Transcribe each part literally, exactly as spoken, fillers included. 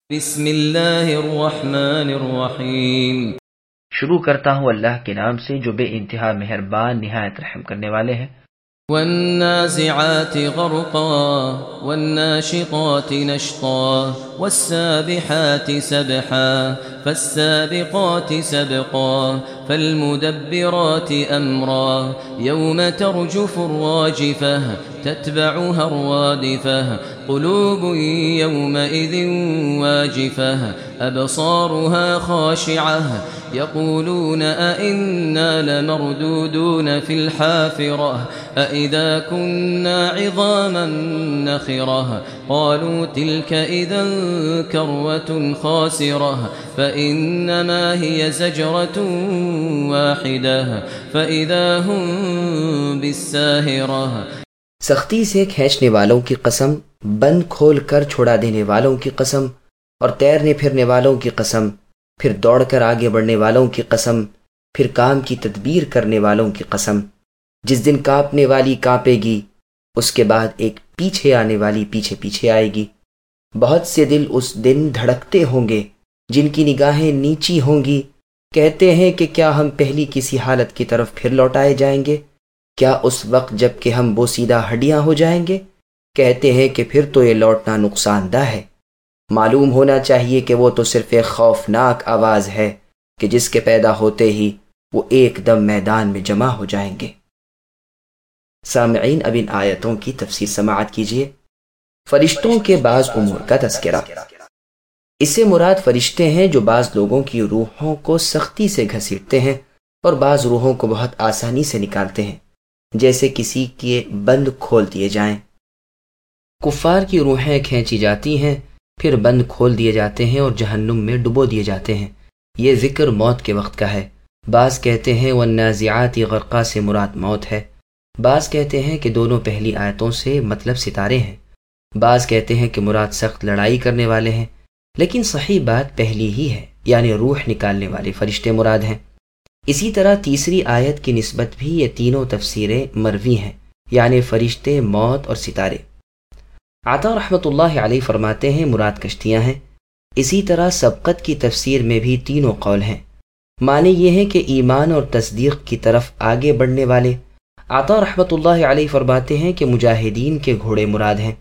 بسم اللہ الرحمن الرحیم۔ شروع کرتا ہوں اللہ کے نام سے جو بے انتہا مہربان نہایت رحم کرنے والے ہیں۔ والنازعات غرقا والناشطات نشطا والسابحات سبحا فالسابقات سبقا فالمدبرات أمرا يوم ترجف الراجفة تتبعها الرادفة قلوب يومئذ واجفة أبصارها خاشعة يقولون أئنا لمردودون في الحافرة أئذا كنا عظاما نخرة قالوا تلك إذا كروة خاسرة فإنما هي زجرة واحدة فإذا هم بالساهرة۔ سختی سے کھینچنے والوں کی قسم، بند کھول کر چھڑا دینے والوں کی قسم، اور تیرنے پھرنے والوں کی قسم، پھر دوڑ کر آگے بڑھنے والوں کی قسم، پھر کام کی تدبیر کرنے والوں کی قسم۔ جس دن کانپنے والی کانپے گی، اس کے بعد ایک پیچھے آنے والی پیچھے پیچھے آئے گی۔ بہت سے دل اس دن دھڑکتے ہوں گے جن کی نگاہیں نیچی ہوں گی، کہتے ہیں کہ کیا ہم پہلی کسی حالت کی طرف پھر لوٹائے جائیں گے؟ کیا اس وقت جب کہ ہم بوسیدہ ہڈیاں ہو جائیں گے؟ کہتے ہیں کہ پھر تو یہ لوٹنا نقصان دہ ہے۔ معلوم ہونا چاہیے کہ وہ تو صرف ایک خوفناک آواز ہے کہ جس کے پیدا ہوتے ہی وہ ایک دم میدان میں جمع ہو جائیں گے۔ سامعین، اب ان آیتوں کی تفسیر سماعت کیجیے۔ فرشتوں کے بعض امور کا تذکرہ۔ اس سے مراد فرشتے ہیں جو بعض لوگوں کی روحوں کو سختی سے گھسیٹتے ہیں اور بعض روحوں کو بہت آسانی سے نکالتے ہیں، جیسے کسی کے بند کھول دیے جائیں۔ کفار کی روحیں کھینچی جاتی ہیں، پھر بند کھول دیے جاتے ہیں اور جہنم میں ڈبو دیے جاتے ہیں۔ یہ ذکر موت کے وقت کا ہے۔ بعض کہتے ہیں والنازعات غرقا سے مراد موت ہے، بعض کہتے ہیں کہ دونوں پہلی آیتوں سے مطلب ستارے ہیں، بعض کہتے ہیں کہ مراد سخت لڑائی کرنے والے ہیں، لیکن صحیح بات پہلی ہی ہے، یعنی روح نکالنے والے فرشتے مراد ہیں۔ اسی طرح تیسری آیت کی نسبت بھی یہ تینوں تفسیریں مروی ہیں، یعنی فرشتے، موت اور ستارے۔ عطا رحمۃ اللہ علیہ فرماتے ہیں مراد کشتیاں ہیں۔ اسی طرح سبقت کی تفسیر میں بھی تینوں قول ہیں۔ معنی یہ ہے کہ ایمان اور تصدیق کی طرف آگے بڑھنے والے۔ عطا رحمۃ اللہ علیہ فرماتے ہیں کہ مجاہدین کے گھوڑے مراد ہیں۔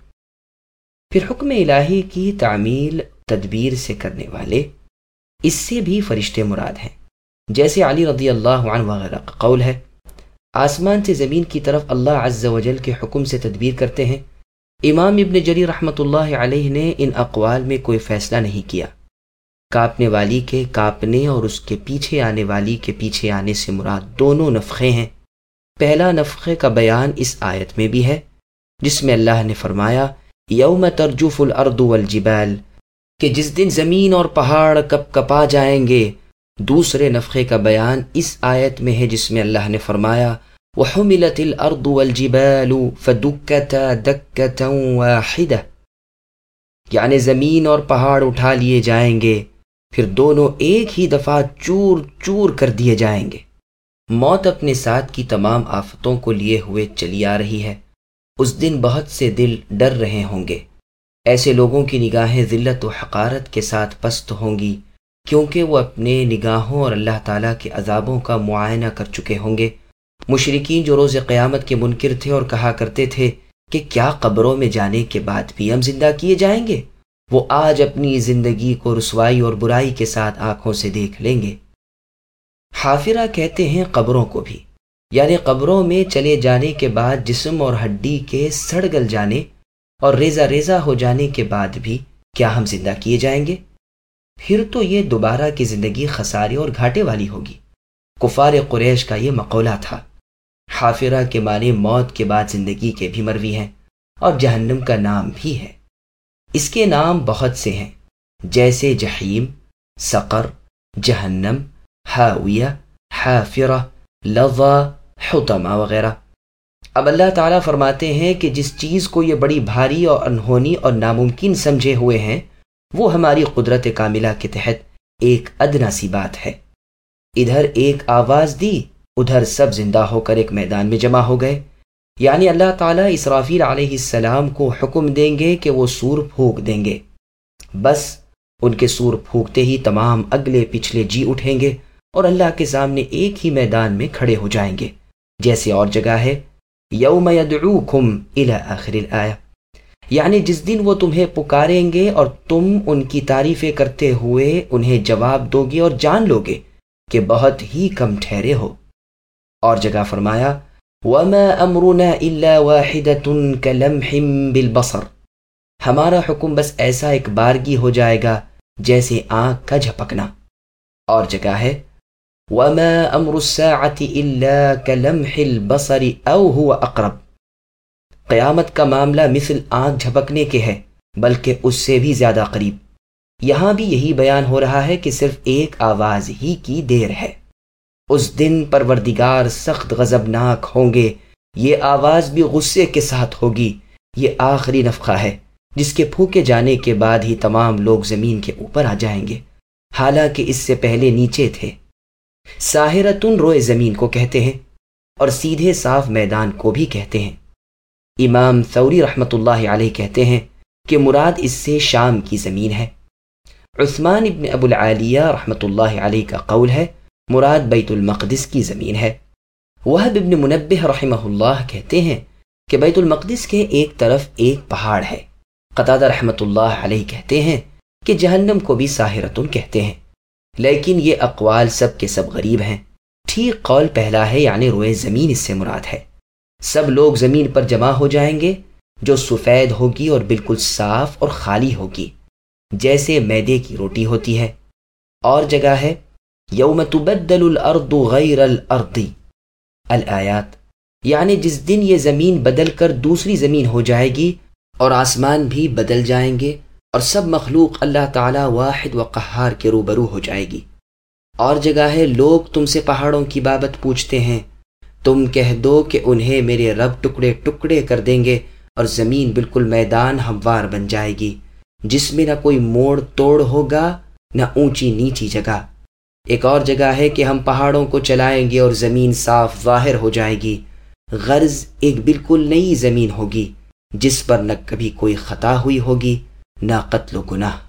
پھر حکم الہی کی تعمیل تدبیر سے کرنے والے، اس سے بھی فرشتے مراد ہیں، جیسے علی رضی اللہ عنہ وغیرہ کا قول ہے۔ آسمان سے زمین کی طرف اللہ عز و جل کے حکم سے تدبیر کرتے ہیں۔ امام ابن جریر رحمۃ اللہ علیہ نے ان اقوال میں کوئی فیصلہ نہیں کیا۔ کانپنے والی کے کانپنے اور اس کے پیچھے آنے والی کے پیچھے آنے سے مراد دونوں نفخے ہیں۔ پہلا نفخے کا بیان اس آیت میں بھی ہے، جس میں اللہ نے فرمایا یوم ترجف الارض والجبال، کہ جس دن زمین اور پہاڑ کپ کپا جائیں گے۔ دوسرے نفخے کا بیان اس آیت میں ہے، جس میں اللہ نے فرمایا وَحُمِلَتِ الْأَرْضُ وَالْجِبَالُ فَدُكَّتَا دَكَّةً وَاحِدَةً، یعنی زمین اور پہاڑ اٹھا لیے جائیں گے، پھر دونوں ایک ہی دفعہ چور چور کر دیے جائیں گے۔ موت اپنے ساتھ کی تمام آفتوں کو لیے ہوئے چلی آ رہی ہے۔ اس دن بہت سے دل ڈر رہے ہوں گے۔ ایسے لوگوں کی نگاہیں ذلت و حقارت کے ساتھ پست ہوں گی، کیونکہ وہ اپنے نگاہوں اور اللہ تعالیٰ کے عذابوں کا معائنہ کر چکے ہوں گے۔ مشرکین جو روز قیامت کے منکر تھے اور کہا کرتے تھے کہ کیا قبروں میں جانے کے بعد بھی ہم زندہ کیے جائیں گے، وہ آج اپنی زندگی کو رسوائی اور برائی کے ساتھ آنکھوں سے دیکھ لیں گے۔ حافرہ کہتے ہیں قبروں کو بھی، یعنی قبروں میں چلے جانے کے بعد جسم اور ہڈی کے سڑ گل جانے اور ریزہ ریزہ ہو جانے کے بعد بھی کیا ہم زندہ کیے جائیں گے؟ پھر تو یہ دوبارہ کی زندگی خسارے اور گھاٹے والی ہوگی۔ کفار قریش کا یہ مقولہ تھا۔ حافرہ کے معنی موت کے بعد زندگی کے بھی مروی ہیں، اور جہنم کا نام بھی ہے۔ اس کے نام بہت سے ہیں، جیسے جحیم، سقر، جہنم، ہاویہ، حافرہ، لظہ، حطمہ وغیرہ۔ اب اللہ تعالیٰ فرماتے ہیں کہ جس چیز کو یہ بڑی بھاری اور انہونی اور ناممکن سمجھے ہوئے ہیں، وہ ہماری قدرت کاملہ کے تحت ایک ادنا سی بات ہے۔ ادھر ایک آواز دی، ادھر سب زندہ ہو کر ایک میدان میں جمع ہو گئے۔ یعنی اللہ تعالیٰ اسرافیل علیہ السلام کو حکم دیں گے کہ وہ سور پھونک دیں گے، بس ان کے سور پھونکتے ہی تمام اگلے پچھلے جی اٹھیں گے اور اللہ کے سامنے ایک ہی میدان میں کھڑے ہو جائیں گے، جیسے اور جگہ ہے یوم یدعوکم الی آخر الآیہ، یعنی جس دن وہ تمہیں پکاریں گے اور تم ان کی تعریفیں کرتے ہوئے انہیں جواب دو گے اور جان لو گے کہ بہت ہی کم ٹھہرے ہو۔ اور جگہ فرمایا وما امرنا الا واحدۃ کلمح بالبصر، ہمارا حکم بس ایسا ایک بارگی ہو جائے گا جیسے آنکھ کا جھپکنا۔ اور جگہ ہے وما امر الساعۃ الا کلمح البصر او هو اقرب، قیامت کا معاملہ مثل آنکھ جھپکنے کے ہے بلکہ اس سے بھی زیادہ قریب۔ یہاں بھی یہی بیان ہو رہا ہے کہ صرف ایک آواز ہی کی دیر ہے۔ اس دن پروردگار سخت غضبناک ہوں گے، یہ آواز بھی غصے کے ساتھ ہوگی۔ یہ آخری نفخہ ہے جس کے پھونکے جانے کے بعد ہی تمام لوگ زمین کے اوپر آ جائیں گے، حالانکہ اس سے پہلے نیچے تھے۔ ساحرتن روئے زمین کو کہتے ہیں اور سیدھے صاف میدان کو بھی کہتے ہیں۔ امام ثوری رحمۃ اللہ علیہ کہتے ہیں کہ مراد اس سے شام کی زمین ہے۔ عثمان ابن ابو العالیہ رحمۃ اللہ علیہ کا قول ہے مراد بیت المقدس کی زمین ہے۔ وہب ابن منبہ رحمہ اللہ کہتے ہیں کہ بیت المقدس کے ایک طرف ایک پہاڑ ہے۔ قتادہ رحمۃ اللہ علیہ کہتے ہیں کہ جہنم کو بھی ساحرتن کہتے ہیں، لیکن یہ اقوال سب کے سب غریب ہیں۔ ٹھیک قول پہلا ہے، یعنی روئے زمین اس سے مراد ہے۔ سب لوگ زمین پر جمع ہو جائیں گے جو سفید ہوگی اور بالکل صاف اور خالی ہوگی، جیسے میدے کی روٹی ہوتی ہے۔ اور جگہ ہے یوم تبدل الارض غیر الارض الآیات، یعنی جس دن یہ زمین بدل کر دوسری زمین ہو جائے گی اور آسمان بھی بدل جائیں گے اور سب مخلوق اللہ تعالی واحد و قہار کے روبرو ہو جائے گی۔ اور جگہ ہے لوگ تم سے پہاڑوں کی بابت پوچھتے ہیں، تم کہہ دو کہ انہیں میرے رب ٹکڑے ٹکڑے کر دیں گے اور زمین بالکل میدان ہموار بن جائے گی جس میں نہ کوئی موڑ توڑ ہوگا نہ اونچی نیچی جگہ۔ ایک اور جگہ ہے کہ ہم پہاڑوں کو چلائیں گے اور زمین صاف ظاہر ہو جائے گی، غرض ایک بالکل نئی زمین ہوگی جس پر نہ کبھی کوئی خطا ہوئی ہوگی نہ قتل و گناہ۔